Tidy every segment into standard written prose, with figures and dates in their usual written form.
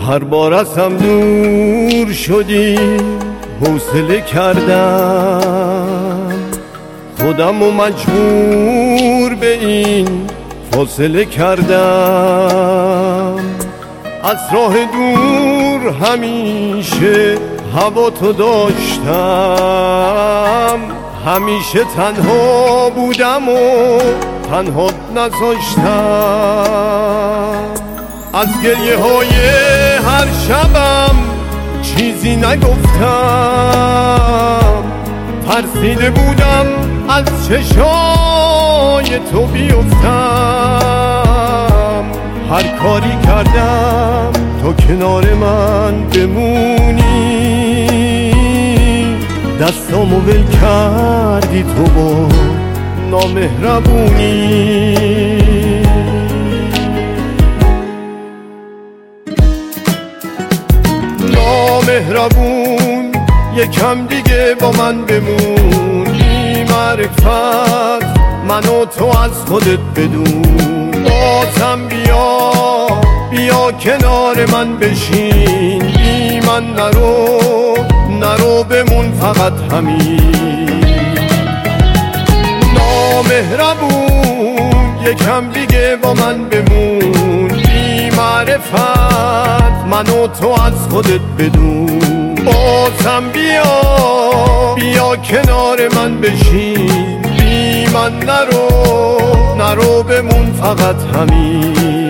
هر بار از هم دور شدی حوصله کردم، خودم و مجبور به این فاصله کردم. از راه دور همیشه هوا تو داشتم، همیشه تنها بودم و تنها نذاشتم. از گریه های هر شبم چیزی نگفتم، ترسیده بودم از چشای تو بیفتم. هر کاری کردم تا کنار من بمونی، دستامو ول کردی تو با نامهربونی. نامهربون یکم دیگه با من بمون، بی معرفت منو تو از خودت بدون. بازم بیا کنار من بشین، بی من نرو بمون فقط همین. نامهربون یکم دیگه با من بمون، بی معرفت منو تو از خودت بدون. بازم بیا کنار من بشین، بی من نرو بمون فقط همین.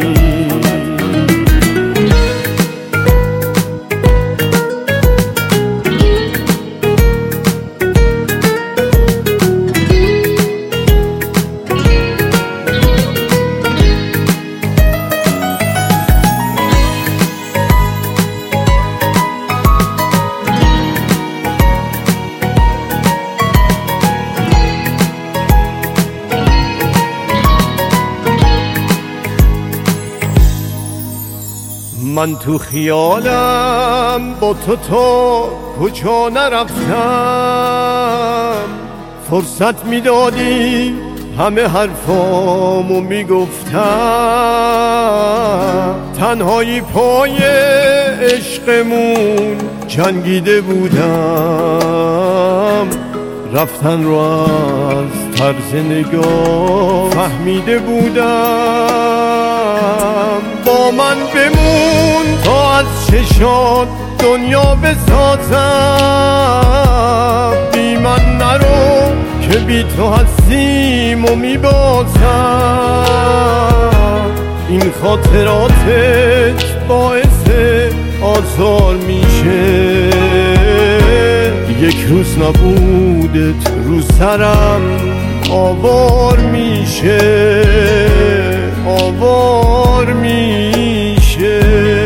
من تو خیالم با تو کجا نرفتم، فرصت میدادی همه حرفامو میگفتم. تنهایی پای عشقمون جنگیده بودم، رفتن رو از طرز نگاه فهمیده بودم. با من بمون تا از چشات دنیا بسازم، بی من نرو که بی تو هستیم و میبازم. این خاطراتت باعث آزار میشه، یک روز نبودت رو سرم آوار میشه، آوار میشه.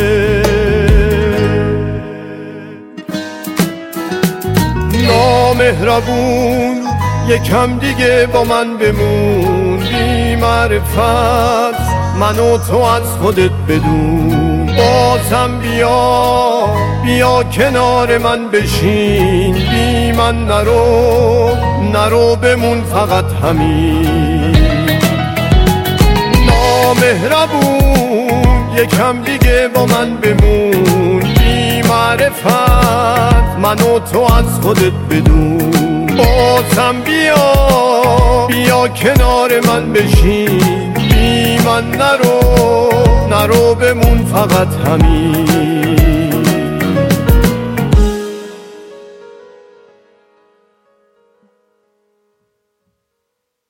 نامهربون یکم دیگه با من بمون، بی معرفت منو تو از خودت بدون. بازم بیا کنار من بشین، بی من نرو بمون فقط همین. نامهربون یکم دیگه با من بمون، بی معرفت منو تو از خودت بدون. بازم بیا کنار من بشین، بی من نرو بمون فقط همین.